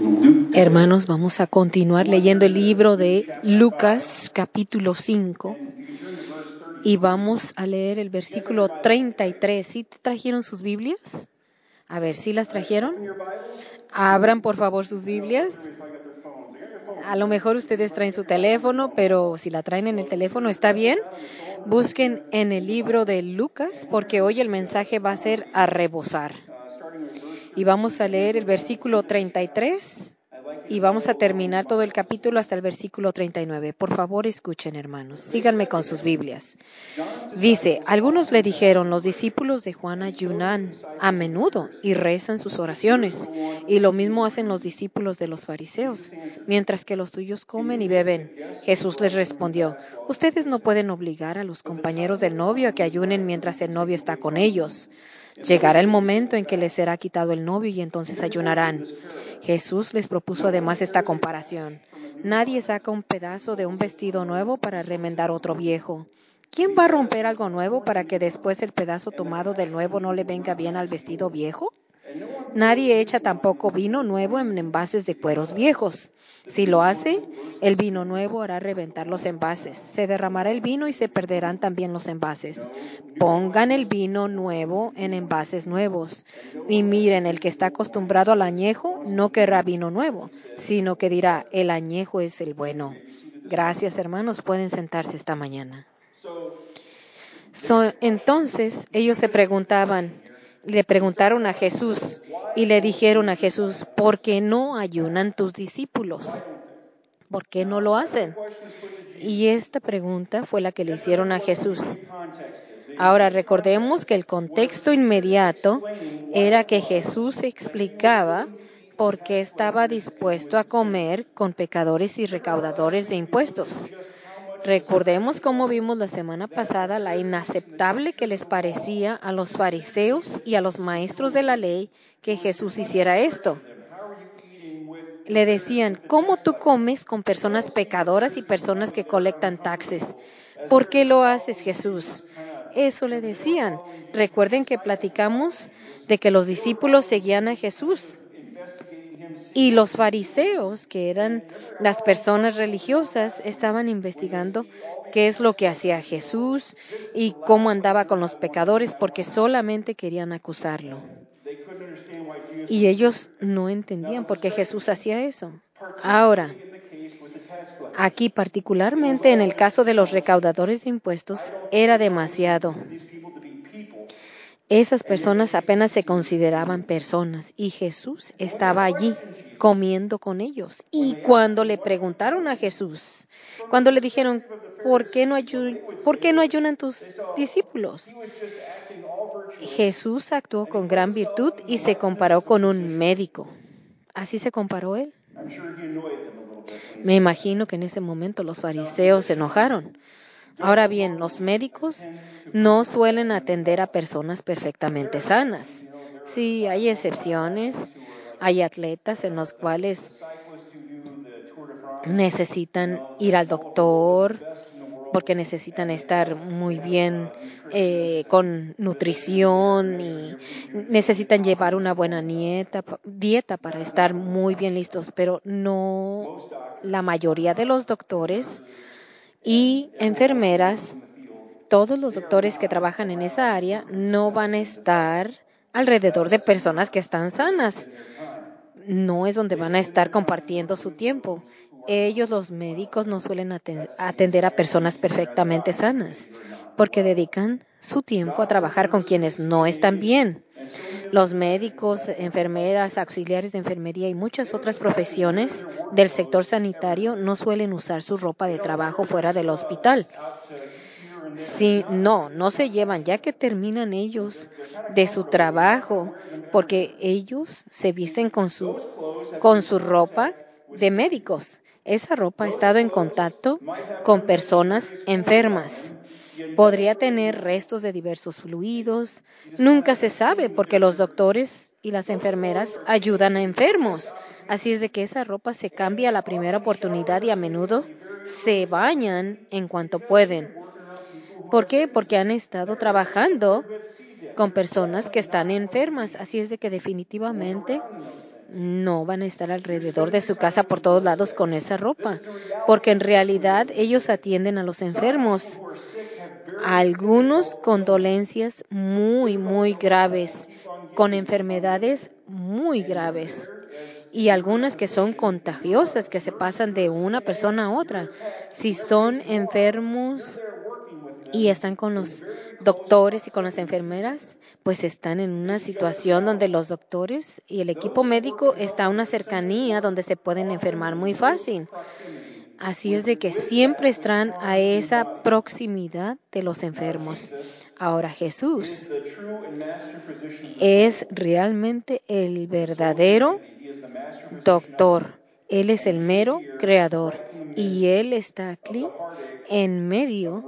Hermanos, vamos a continuar leyendo el libro de Lucas, capítulo 5, y vamos a leer el versículo 33. ¿Sí trajeron sus Biblias? A ver, ¿sí las trajeron? Abran, por favor, sus Biblias. A lo mejor ustedes traen su teléfono, pero si la traen en el teléfono, ¿está bien? Busquen en el libro de Lucas, porque hoy el mensaje va a ser a rebosar. Y vamos a leer el versículo 33 y vamos a terminar todo el capítulo hasta el versículo 39. Por favor, escuchen, hermanos. Síganme con sus Biblias. Dice, algunos le dijeron, los discípulos de Juan ayunan a menudo y rezan sus oraciones, y lo mismo hacen los discípulos de los fariseos, mientras que los tuyos comen y beben. Jesús les respondió, ustedes no pueden obligar a los compañeros del novio a que ayunen mientras el novio está con ellos. Llegará el momento en que les será quitado el novio y entonces ayunarán. Jesús les propuso además esta comparación. Nadie saca un pedazo de un vestido nuevo para remendar otro viejo. ¿Quién va a romper algo nuevo para que después el pedazo tomado del nuevo no le venga bien al vestido viejo? Nadie echa tampoco vino nuevo en envases de cueros viejos. Si lo hace, el vino nuevo hará reventar los envases. Se derramará el vino y se perderán también los envases. Pongan el vino nuevo en envases nuevos. Y miren, el que está acostumbrado al añejo no querrá vino nuevo, sino que dirá, el añejo es el bueno. Gracias, hermanos. Pueden sentarse esta mañana. Entonces ellos le preguntaron a Jesús y le dijeron a Jesús, ¿por qué no ayunan tus discípulos? ¿Por qué no lo hacen? Y esta pregunta fue la que le hicieron a Jesús. Ahora recordemos que el contexto inmediato era que Jesús explicaba por qué estaba dispuesto a comer con pecadores y recaudadores de impuestos. Recordemos cómo vimos la semana pasada la inaceptable que les parecía a los fariseos y a los maestros de la ley que Jesús hiciera esto. Le decían, ¿cómo tú comes con personas pecadoras y personas que colectan taxes? ¿Por qué lo haces, Jesús? Eso le decían. Recuerden que platicamos de que los discípulos seguían a Jesús. Y los fariseos, que eran las personas religiosas, estaban investigando qué es lo que hacía Jesús y cómo andaba con los pecadores, porque solamente querían acusarlo. Y ellos no entendían por qué Jesús hacía eso. Ahora, aquí particularmente en el caso de los recaudadores de impuestos, era demasiado. Esas personas apenas se consideraban personas y Jesús estaba allí comiendo con ellos. Y cuando le preguntaron a Jesús, cuando le dijeron, ¿por qué no ayunan tus discípulos? Jesús actuó con gran virtud y se comparó con un médico. ¿Así se comparó él? Me imagino que en ese momento los fariseos se enojaron. Ahora bien, los médicos no suelen atender a personas perfectamente sanas. Sí, hay excepciones. Hay atletas en los cuales necesitan ir al doctor porque necesitan estar muy bien con nutrición y necesitan llevar una buena dieta para estar muy bien listos, pero no la mayoría de los doctores y enfermeras, todos los doctores que trabajan en esa área no van a estar alrededor de personas que están sanas. No es donde van a estar compartiendo su tiempo. Ellos, los médicos, no suelen atender a personas perfectamente sanas, porque dedican su tiempo a trabajar con quienes no están bien. Los médicos, enfermeras, auxiliares de enfermería y muchas otras profesiones del sector sanitario no suelen usar su ropa de trabajo fuera del hospital. Sí, no se llevan, ya que terminan ellos de su trabajo, porque ellos se visten con su ropa de médicos. Esa ropa ha estado en contacto con personas enfermas. Podría tener restos de diversos fluidos. Nunca se sabe porque los doctores y las enfermeras ayudan a enfermos. Así es de que esa ropa se cambia a la primera oportunidad y a menudo se bañan en cuanto pueden. ¿Por qué? Porque han estado trabajando con personas que están enfermas. Así es de que definitivamente no van a estar alrededor de su casa por todos lados con esa ropa, porque en realidad ellos atienden a los enfermos. Algunos con dolencias muy, muy graves, con enfermedades muy graves, y algunas que son contagiosas, que se pasan de una persona a otra. Si son enfermos y están con los doctores y con las enfermeras, pues están en una situación donde los doctores y el equipo médico está a una cercanía donde se pueden enfermar muy fácil. Así es de que siempre están a esa proximidad de los enfermos. Ahora Jesús es realmente el verdadero doctor. Él es el mero creador y Él está aquí en medio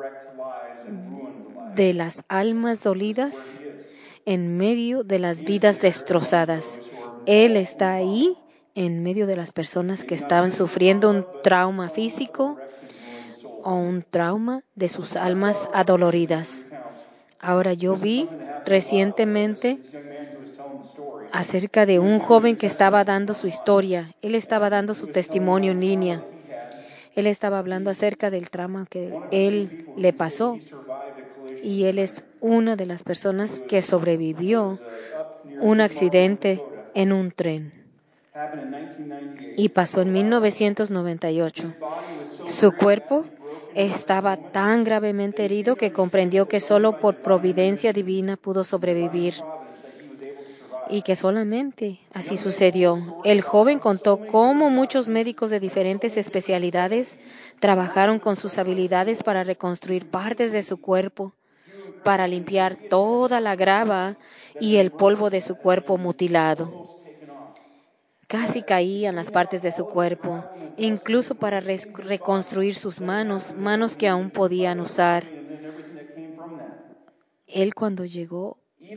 de las almas dolidas, en medio de las vidas destrozadas. Él está ahí en medio de las personas que estaban sufriendo un trauma físico o un trauma de sus almas adoloridas. Ahora yo vi recientemente acerca de un joven que estaba dando su historia. Él estaba dando su testimonio en línea. Él estaba hablando acerca del trauma que él le pasó. Y él es una de las personas que sobrevivió un accidente en un tren. Y pasó en 1998. Su cuerpo estaba tan gravemente herido que comprendió que solo por providencia divina pudo sobrevivir. Y que solamente así sucedió. El joven contó cómo muchos médicos de diferentes especialidades trabajaron con sus habilidades para reconstruir partes de su cuerpo, para limpiar toda la grava y el polvo de su cuerpo mutilado. Casi caían las partes de su cuerpo, incluso para reconstruir sus manos, manos que aún podían usar. Él cuando llegó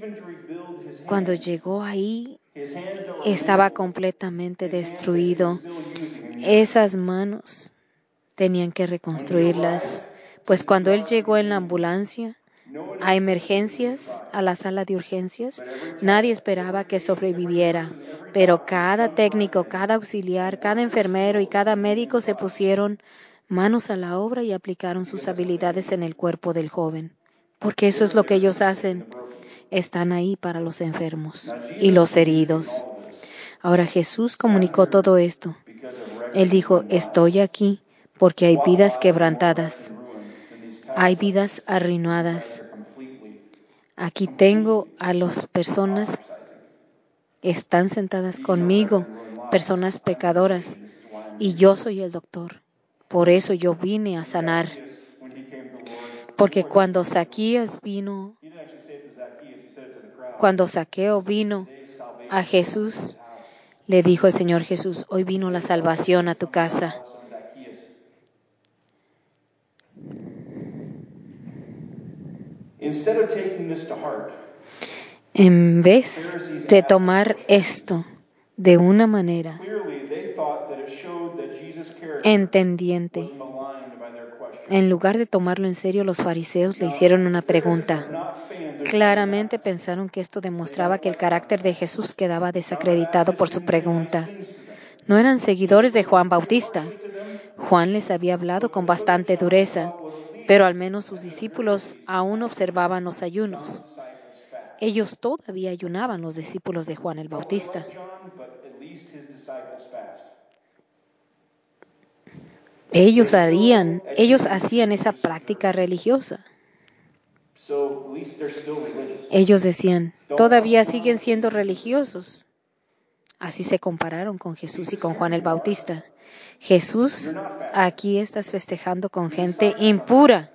ahí, estaba completamente destruido. Esas manos tenían que reconstruirlas, pues cuando él llegó en la ambulancia a emergencias, a la sala de urgencias, nadie esperaba que sobreviviera, pero cada técnico, cada auxiliar, cada enfermero y cada médico se pusieron manos a la obra y aplicaron sus habilidades en el cuerpo del joven, porque eso es lo que ellos hacen. Están ahí para los enfermos y los heridos. Ahora Jesús comunicó todo esto. Él dijo, estoy aquí porque hay vidas quebrantadas, hay vidas arruinadas. Aquí tengo a las personas que están sentadas conmigo, personas pecadoras, y yo soy el doctor. Por eso yo vine a sanar. Porque cuando Zaqueo vino a Jesús, le dijo el Señor Jesús, hoy vino la salvación a tu casa. En vez de tomar esto de una manera entendiente, en lugar de tomarlo en serio, los fariseos le hicieron una pregunta. Claramente pensaron que esto demostraba que el carácter de Jesús quedaba desacreditado por su pregunta. No eran seguidores de Juan Bautista. Juan les había hablado con bastante dureza, pero al menos sus discípulos aún observaban los ayunos. Ellos todavía ayunaban, los discípulos de Juan el Bautista. Ellos hacían esa práctica religiosa. Ellos decían, todavía siguen siendo religiosos. Así se compararon con Jesús y con Juan el Bautista. Jesús, aquí estás festejando con gente impura.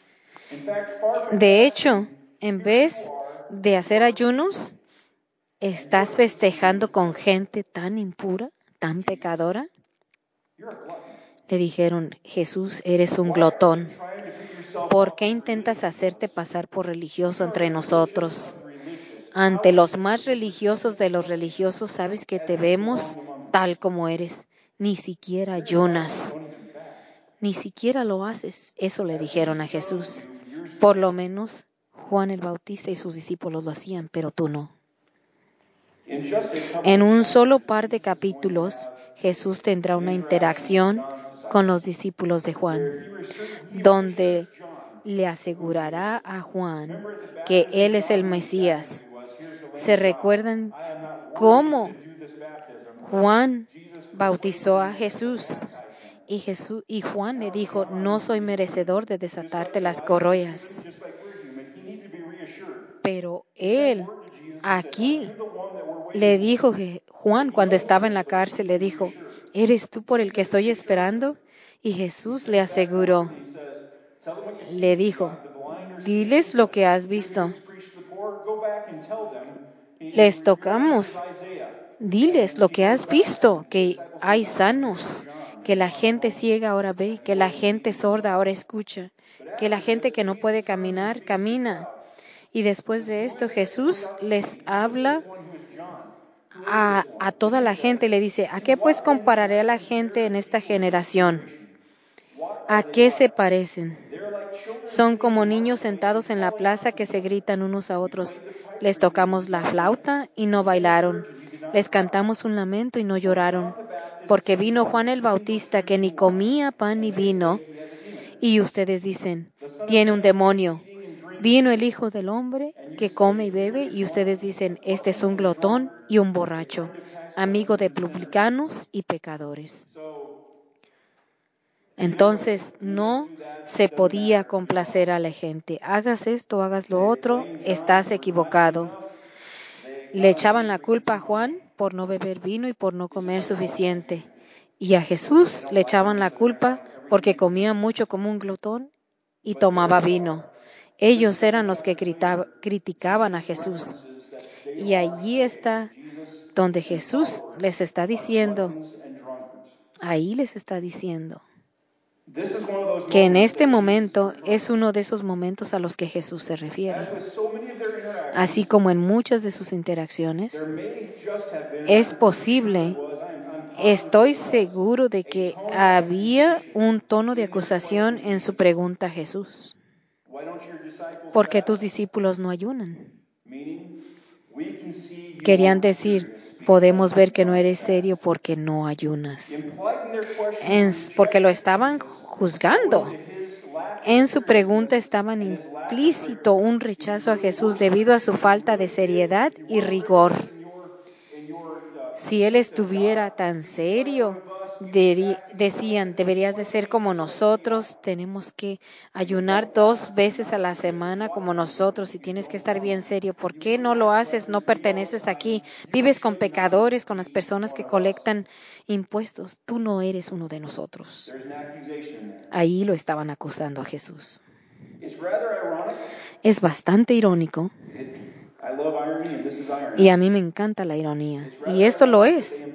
De hecho, en vez de hacer ayunos, estás festejando con gente tan impura, tan pecadora. Le dijeron, Jesús, eres un glotón. ¿Por qué intentas hacerte pasar por religioso entre nosotros? Ante los más religiosos de los religiosos, sabes que te vemos tal como eres. Ni siquiera ayunas. Ni siquiera lo haces. Eso le dijeron a Jesús. Por lo menos Juan el Bautista y sus discípulos lo hacían, pero tú no. En un solo par de capítulos, Jesús tendrá una interacción con los discípulos de Juan, donde le asegurará a Juan que él es el Mesías. ¿Se recuerdan cómo Juan bautizó a Jesús? Y Juan le dijo, no soy merecedor de desatarte las correas. Pero él aquí le dijo, Juan cuando estaba en la cárcel le dijo, ¿eres tú por el que estoy esperando? Y Jesús le aseguró, le dijo, diles lo que has visto. Les tocamos. Diles lo que has visto, que hay sanos, que la gente ciega ahora ve, que la gente sorda ahora escucha, que la gente que no puede caminar, camina. Y después de esto Jesús les habla a toda la gente, le dice, ¿a qué pues compararé a la gente en esta generación? ¿A qué se parecen? Son como niños sentados en la plaza que se gritan unos a otros. Les tocamos la flauta y no bailaron. Les cantamos un lamento y no lloraron. Porque vino Juan el Bautista que ni comía pan ni vino. Y ustedes dicen, tiene un demonio. Vino el Hijo del Hombre que come y bebe y ustedes dicen, este es un glotón y un borracho, amigo de publicanos y pecadores. Entonces no se podía complacer a la gente. Hagas esto, hagas lo otro, estás equivocado. Le echaban la culpa a Juan por no beber vino y por no comer suficiente. Y a Jesús le echaban la culpa porque comía mucho como un glotón y tomaba vino. Ellos eran los que criticaban a Jesús. Y allí está donde Jesús les está diciendo, ahí les está diciendo, que en este momento es uno de esos momentos a los que Jesús se refiere. Así como en muchas de sus interacciones, es posible, estoy seguro de que había un tono de acusación en su pregunta a Jesús. ¿Por qué tus discípulos no ayunan? Querían decir, podemos ver que no eres serio porque no ayunas. Porque lo estaban juzgando. En su pregunta estaban implícito un rechazo a Jesús debido a su falta de seriedad y rigor. Si él estuviera tan serio, decían, deberías de ser como nosotros, tenemos que ayunar 2 veces a la semana como nosotros y tienes que estar bien serio. ¿Por qué no lo haces? No perteneces aquí. Vives con pecadores, con las personas que colectan impuestos. Tú no eres uno de nosotros. Ahí lo estaban acusando a Jesús. Es bastante irónico. Y a mí me encanta la ironía. Y esto lo es.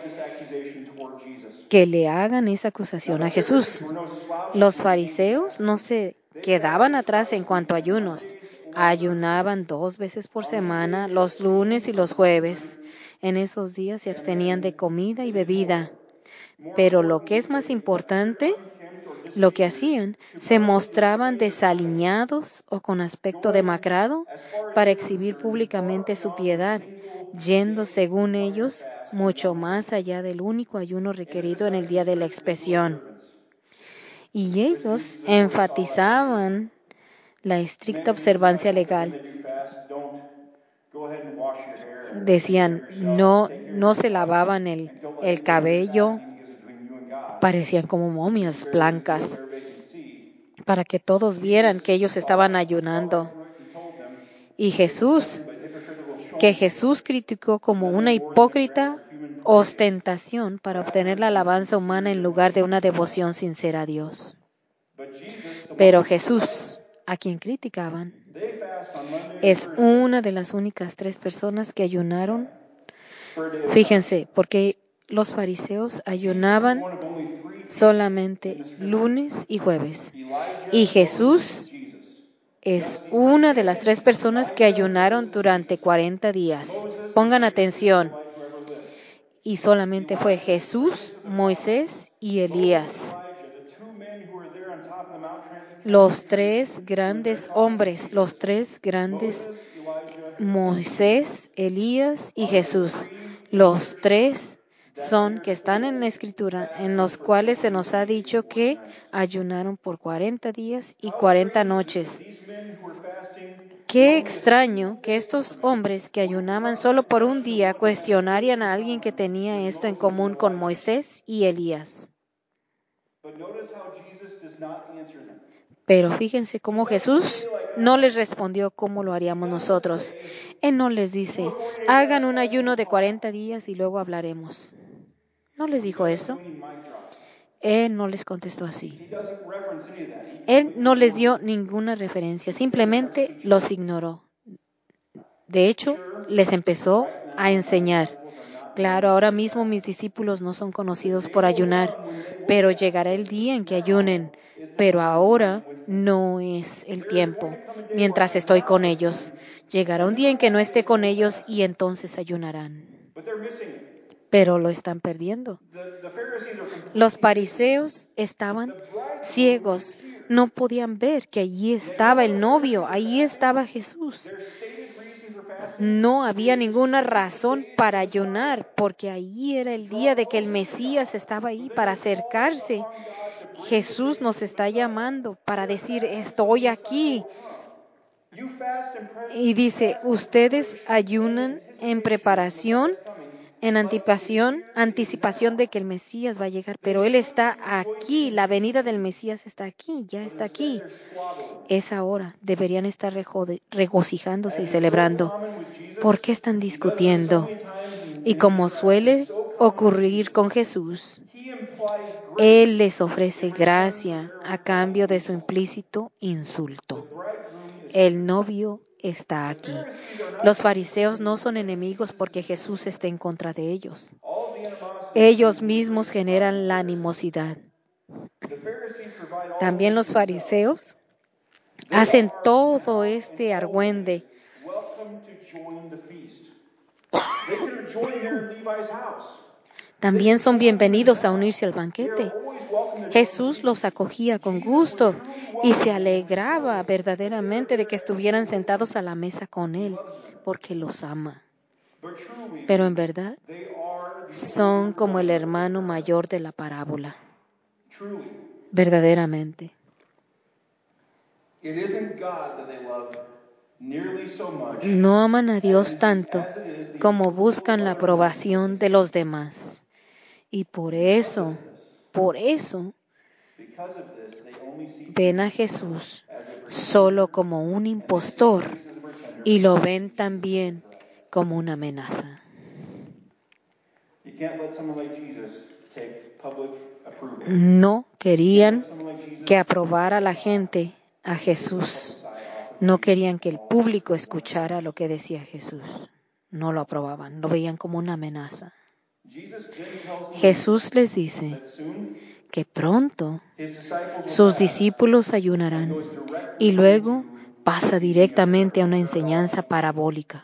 Que le hagan esa acusación a Jesús. Los fariseos no se quedaban atrás en cuanto a ayunos. Ayunaban 2 veces por semana, los lunes y los jueves. En esos días se abstenían de comida y bebida. Pero lo que es más importante, lo que hacían, se mostraban desaliñados o con aspecto demacrado para exhibir públicamente su piedad, yendo, según ellos, mucho más allá del único ayuno requerido en el día de la expiación. Y ellos enfatizaban la estricta observancia legal. Decían, no se lavaban el cabello, parecían como momias blancas, para que todos vieran que ellos estaban ayunando. Y que Jesús criticó como una hipócrita ostentación para obtener la alabanza humana en lugar de una devoción sincera a Dios. Pero Jesús, a quien criticaban, es una de las únicas 3 personas que ayunaron. Fíjense, porque los fariseos ayunaban solamente lunes y jueves. Y Jesús es una de las 3 personas que ayunaron durante 40 días. Pongan atención. Y solamente fue Jesús, Moisés y Elías. Los 3 grandes hombres, los 3 grandes, Moisés, Elías y Jesús. Los tres son que están en la Escritura, en los cuales se nos ha dicho que ayunaron por 40 días y 40 noches. Qué extraño que estos hombres que ayunaban solo por un día cuestionarían a alguien que tenía esto en común con Moisés y Elías. Pero fíjense cómo Jesús no les respondió cómo lo haríamos nosotros. Él no les dice, hagan un ayuno de 40 días y luego hablaremos. No les dijo eso. Él no les contestó así. Él no les dio ninguna referencia, simplemente los ignoró. De hecho, les empezó a enseñar. Claro, ahora mismo mis discípulos no son conocidos por ayunar, pero llegará el día en que ayunen. Pero ahora no es el tiempo, mientras estoy con ellos. Llegará un día en que no esté con ellos y entonces ayunarán. Pero lo están perdiendo. Los fariseos estaban ciegos, no podían ver que allí estaba el novio, allí estaba Jesús. No había ninguna razón para ayunar, porque allí era el día de que el Mesías estaba ahí para acercarse. Jesús nos está llamando para decir, estoy aquí. Y dice, ustedes ayunan en preparación, en anticipación de que el Mesías va a llegar, pero Él está aquí, la venida del Mesías está aquí, ya está aquí. Es ahora, deberían estar regocijándose y celebrando. ¿Por qué están discutiendo? Y como suele ocurrir con Jesús, Él les ofrece gracia a cambio de su implícito insulto. El novio está aquí. Los fariseos no son enemigos porque Jesús esté en contra de ellos. Ellos mismos generan la animosidad. También los fariseos hacen todo este argüende. También son bienvenidos a unirse al banquete. Jesús los acogía con gusto y se alegraba verdaderamente de que estuvieran sentados a la mesa con Él, porque los ama. Pero en verdad, son como el hermano mayor de la parábola. Verdaderamente. No aman a Dios tanto como buscan la aprobación de los demás. Y por eso, ven a Jesús solo como un impostor y lo ven también como una amenaza. No querían que aprobara la gente a Jesús. No querían que el público escuchara lo que decía Jesús. No lo aprobaban, lo veían como una amenaza. Jesús les dice que pronto sus discípulos ayunarán y luego pasa directamente a una enseñanza parabólica.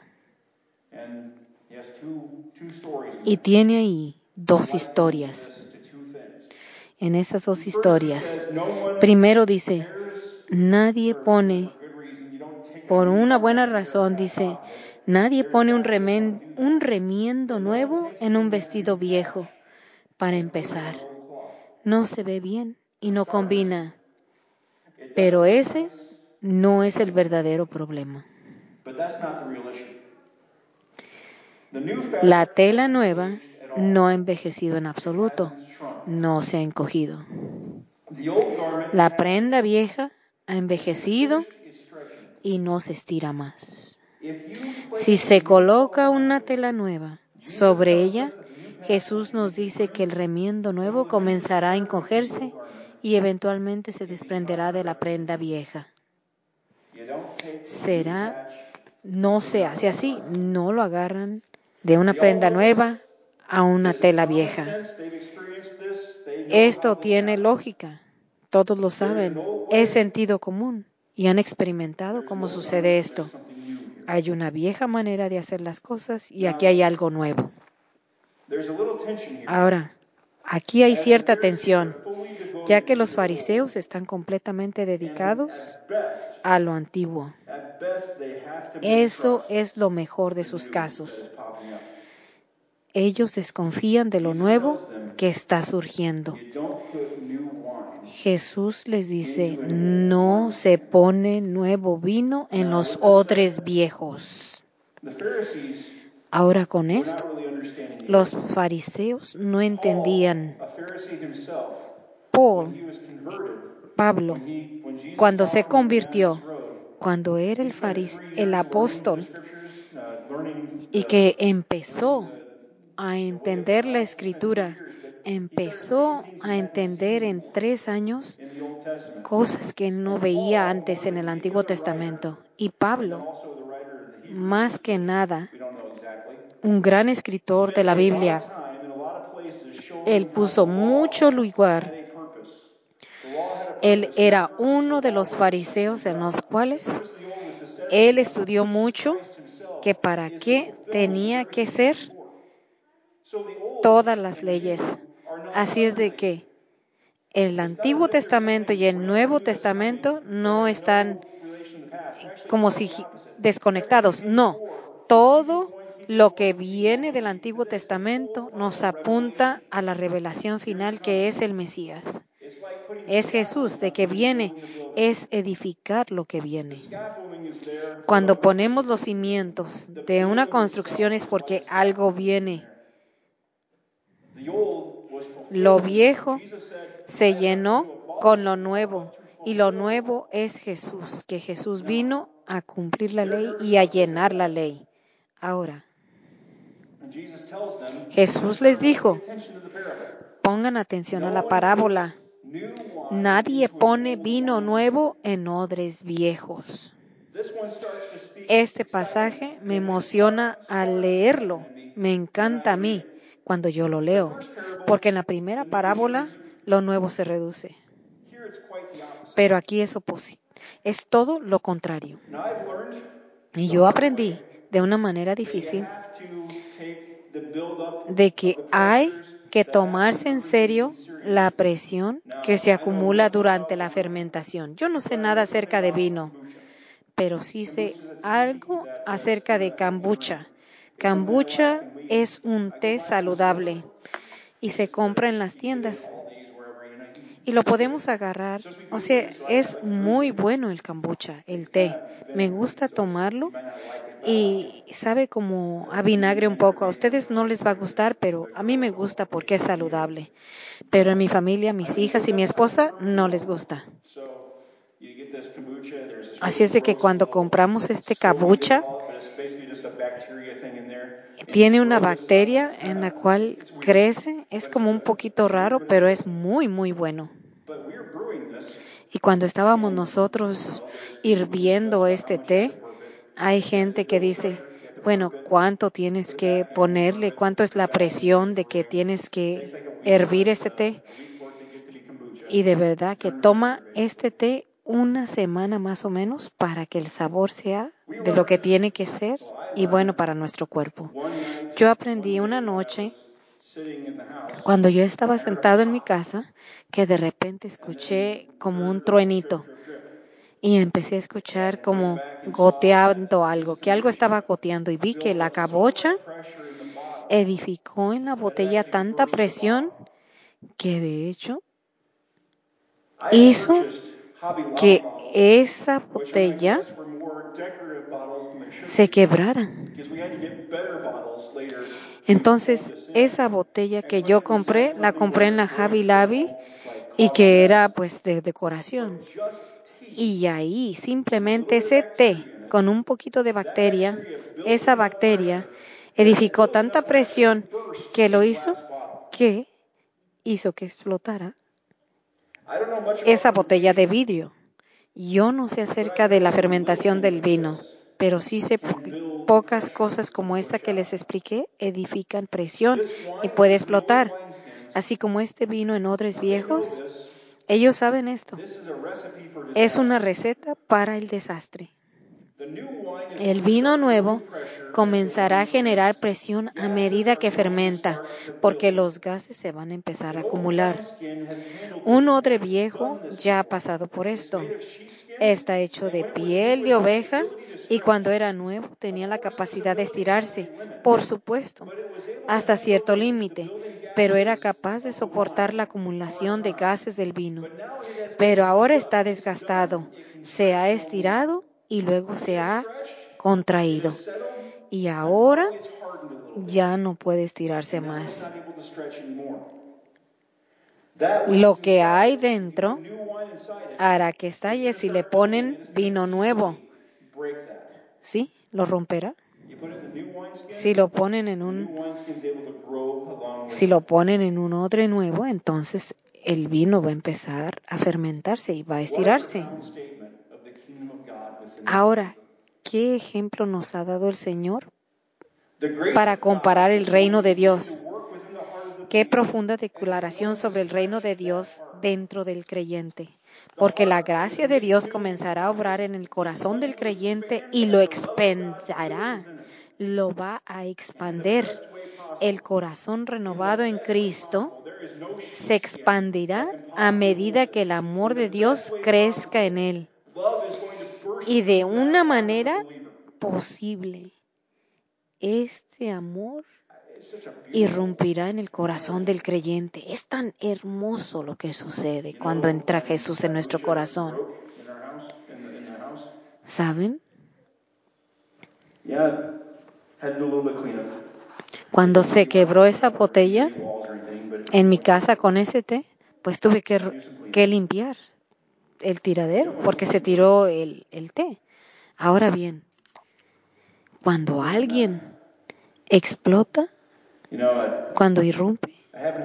Y tiene ahí dos historias. En esas dos historias, primero dice, nadie pone, por una buena razón, dice, nadie pone un remiendo nuevo en un vestido viejo. Para empezar, no se ve bien y no combina. Pero ese no es el verdadero problema. La tela nueva no ha envejecido en absoluto, no se ha encogido. La prenda vieja ha envejecido y no se estira más. Si se coloca una tela nueva sobre ella, Jesús nos dice que el remiendo nuevo comenzará a encogerse y eventualmente se desprenderá de la prenda vieja. No se hace así, no lo agarran de una prenda nueva a una tela vieja. Esto tiene lógica, todos lo saben, es sentido común y han experimentado cómo sucede esto. Hay una vieja manera de hacer las cosas y aquí hay algo nuevo. Ahora, aquí hay cierta tensión. ya que los fariseos están completamente dedicados a lo antiguo. Eso es lo mejor de sus casos. Ellos desconfían de lo nuevo que está surgiendo. Jesús les dice, no se pone nuevo vino en los odres viejos. Ahora con esto, los fariseos no entendían. Pablo, cuando se convirtió, cuando era el apóstol y que empezó a entender la Escritura, empezó a entender en 3 años cosas que no veía antes en el Antiguo Testamento. Y Pablo, más que nada, un gran escritor de la Biblia, él puso mucho lugar. Él era uno de los fariseos en los cuales él estudió mucho que para qué tenía que ser todas las leyes. Así es de que el Antiguo Testamento y el Nuevo Testamento no están como si desconectados. No, todo lo que viene del Antiguo Testamento nos apunta a la revelación final que es el Mesías. Es Jesús, de que viene, es edificar lo que viene. Cuando ponemos los cimientos de una construcción es porque algo viene. Lo viejo se llenó con lo nuevo, y lo nuevo es Jesús, que Jesús vino a cumplir la ley y a llenar la ley. Ahora, Jesús les dijo, pongan atención a la parábola. Nadie pone vino nuevo en odres viejos. Este pasaje me emociona al leerlo. Me encanta a mí cuando yo lo leo, porque en la primera parábola lo nuevo se reduce. Pero aquí es todo lo contrario. Y yo aprendí de una manera difícil de que hay que tomarse en serio la presión que se acumula durante la fermentación. Yo no sé nada acerca de vino, pero sí sé algo acerca de kombucha. Kombucha es un té saludable y se compra en las tiendas y lo podemos agarrar. O sea, es muy bueno el kombucha, el té. Me gusta tomarlo y sabe como a vinagre un poco. A ustedes no les va a gustar, pero a mí me gusta porque es saludable. Pero en mi familia, mis hijas y mi esposa no les gusta. Así es de que cuando compramos este kombucha, tiene una bacteria en la cual crece. Es como un poquito raro, pero es muy, muy bueno. Y cuando estábamos nosotros hirviendo este té, hay gente que dice, bueno, ¿cuánto tienes que ponerle? ¿Cuánto es la presión de que tienes que hervir este té? Y de verdad que toma este té una semana más o menos para que el sabor sea de lo que tiene que ser y bueno para nuestro cuerpo. Yo aprendí una noche, cuando yo estaba sentado en mi casa, que de repente escuché como un truenito. Y empecé a escuchar como goteando algo, que algo estaba goteando y vi que la cabocha edificó en la botella tanta presión que de hecho hizo que esa botella se quebrara. Entonces, esa botella que yo compré, la compré en la Hobby Lobby y que era pues de decoración. Y ahí simplemente ese té con un poquito de bacteria, esa bacteria edificó tanta presión que hizo que explotara esa botella de vidrio. Yo no sé acerca de la fermentación del vino, pero sí sé pocas cosas como esta que les expliqué edifican presión y puede explotar. Así como este vino en odres viejos, ellos saben esto. Es una receta para el desastre. El vino nuevo comenzará a generar presión a medida que fermenta, porque los gases se van a empezar a acumular. Un odre viejo ya ha pasado por esto. Está hecho de piel de oveja y cuando era nuevo tenía la capacidad de estirarse, por supuesto, hasta cierto límite, pero era capaz de soportar la acumulación de gases del vino. Pero ahora está desgastado, se ha estirado y luego se ha contraído. Y ahora ya no puede estirarse más. Lo que hay dentro hará que estalle si le ponen vino nuevo. ¿Sí? ¿Lo romperá? Si lo ponen en un odre nuevo, entonces el vino va a empezar a fermentarse y va a estirarse. Ahora, ¿qué ejemplo nos ha dado el Señor para comparar el reino de Dios? Qué profunda declaración sobre el reino de Dios dentro del creyente. Porque la gracia de Dios comenzará a obrar en el corazón del creyente y lo expandirá, lo va a expandir. El corazón renovado en Cristo se expandirá a medida que el amor de Dios crezca en él. Y de una manera posible, este amor irrumpirá en el corazón del creyente. Es tan hermoso lo que sucede cuando entra Jesús en nuestro corazón. ¿Saben? Cuando se quebró esa botella en mi casa con ese té, pues tuve que limpiar el tiradero porque se tiró el té. Ahora bien, cuando alguien explota, cuando irrumpe,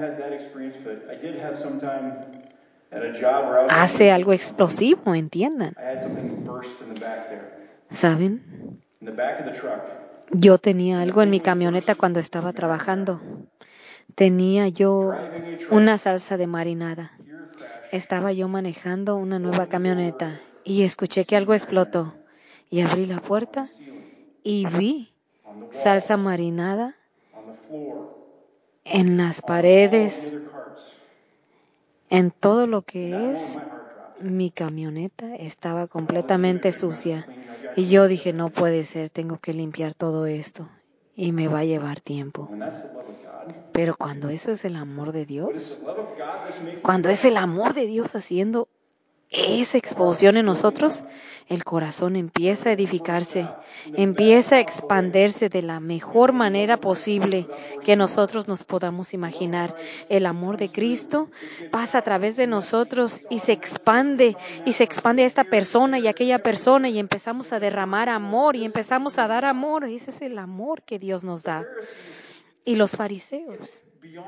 hace algo explosivo, entiendan. ¿Saben? Yo tenía algo en mi camioneta cuando estaba trabajando. Tenía yo una salsa de marinada. Estaba yo manejando una nueva camioneta y escuché que algo explotó. Y abrí la puerta y vi salsa marinada en las paredes, en todo lo que es mi camioneta estaba completamente sucia. Y yo dije, no puede ser, tengo que limpiar todo esto. Y me va a llevar tiempo. Pero cuando eso es el amor de Dios, cuando es el amor de Dios haciendo esa explosión en nosotros, el corazón empieza a edificarse, empieza a expandirse de la mejor manera posible que nosotros nos podamos imaginar. El amor de Cristo pasa a través de nosotros y se expande a esta persona y a aquella persona y empezamos a derramar amor y empezamos a dar amor. Ese es el amor que Dios nos da. Y los fariseos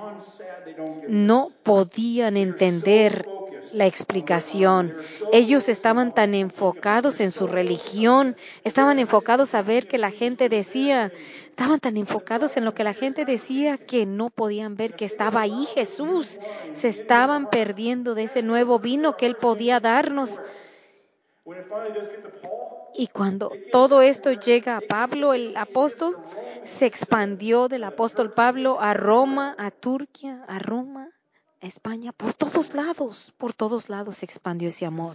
no podían entender la explicación. Ellos estaban tan enfocados en su religión, estaban enfocados a ver que la gente decía, estaban tan enfocados en lo que la gente decía que no podían ver que estaba ahí Jesús. Se estaban perdiendo de ese nuevo vino que Él podía darnos. Y cuando todo esto llega a Pablo, el apóstol, se expandió del apóstol Pablo a Roma, a Turquía, a Roma, a España, por todos lados se expandió ese amor.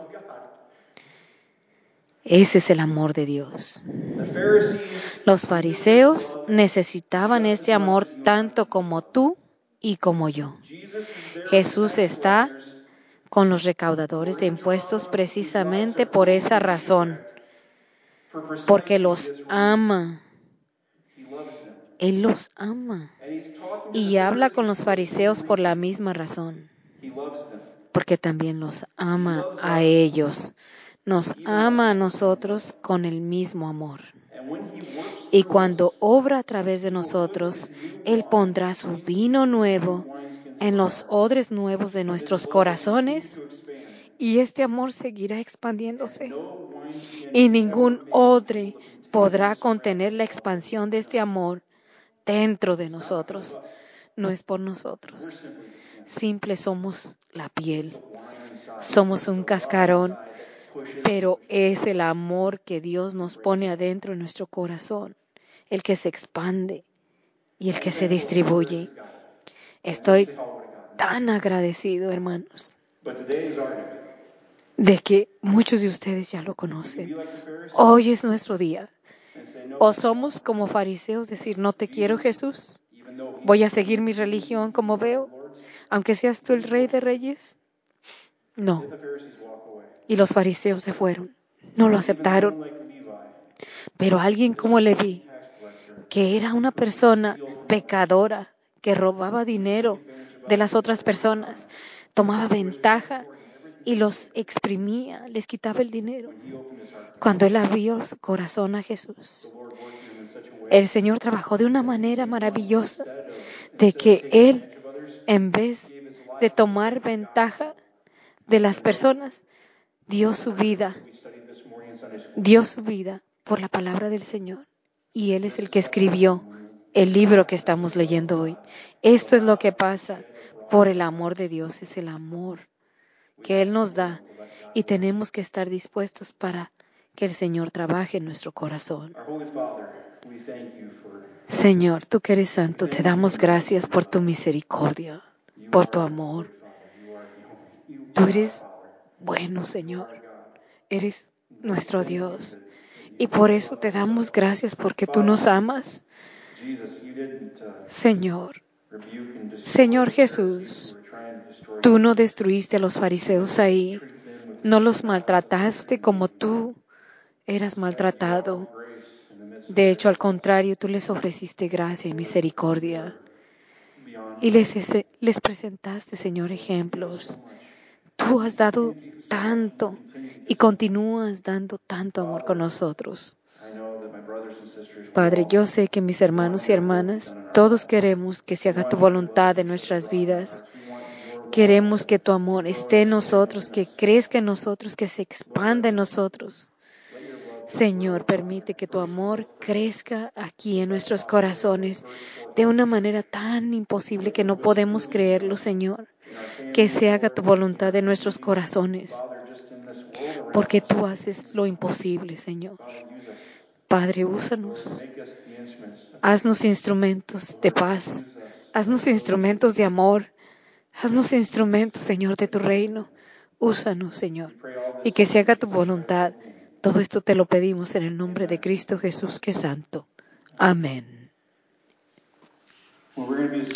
Ese es el amor de Dios. Los fariseos necesitaban este amor tanto como tú y como yo. Jesús está con los recaudadores de impuestos precisamente por esa razón, porque los ama. Él los ama. Y habla con los fariseos por la misma razón, porque también los ama a ellos. Nos ama a nosotros con el mismo amor. Y cuando obra a través de nosotros, Él pondrá su vino nuevo en los odres nuevos de nuestros corazones y este amor seguirá expandiéndose. Y ningún odre podrá contener la expansión de este amor dentro de nosotros. No es por nosotros. Simple somos la piel. Somos un cascarón. Pero es el amor que Dios nos pone adentro en nuestro corazón el que se expande y el que se distribuye. Estoy tan agradecido, hermanos, de que muchos de ustedes ya lo conocen. Hoy es nuestro día. O somos como fariseos, decir, no te quiero, Jesús. Voy a seguir mi religión como veo, aunque seas tú el Rey de Reyes. No. Y los fariseos se fueron. No lo aceptaron. Pero alguien como Leví, que era una persona pecadora, que robaba dinero de las otras personas, tomaba ventaja y los exprimía, les quitaba el dinero. Cuando él abrió su corazón a Jesús, el Señor trabajó de una manera maravillosa, de que él, en vez de tomar ventaja de las personas, dio su vida por la palabra del Señor. Y Él es el que escribió el libro que estamos leyendo hoy. Esto es lo que pasa por el amor de Dios, es el amor que Él nos da y tenemos que estar dispuestos para que el Señor trabaje en nuestro corazón. Señor, tú que eres santo, te damos gracias por tu misericordia, por tu amor. Tú eres bueno, Señor. Eres nuestro Dios. Y por eso te damos gracias porque tú nos amas. Señor Jesús, tú no destruiste a los fariseos ahí. No los maltrataste como tú eras maltratado. De hecho, al contrario, tú les ofreciste gracia y misericordia. Y les presentaste, Señor, ejemplos. Tú has dado tanto y continúas dando tanto amor con nosotros. Padre, yo sé que mis hermanos y hermanas, todos queremos que se haga tu voluntad en nuestras vidas. Queremos que tu amor esté en nosotros, que crezca en nosotros, que se expanda en nosotros. Señor, permite que tu amor crezca aquí en nuestros corazones de una manera tan imposible que no podemos creerlo, Señor. Que se haga tu voluntad en nuestros corazones, porque tú haces lo imposible, Señor. Padre, úsanos. Haznos instrumentos de paz. Haznos instrumentos de amor. Haznos instrumentos, Señor, de tu reino. Úsanos, Señor, y que se haga tu voluntad. Todo esto te lo pedimos en el nombre de Cristo Jesús, que es santo. Amén.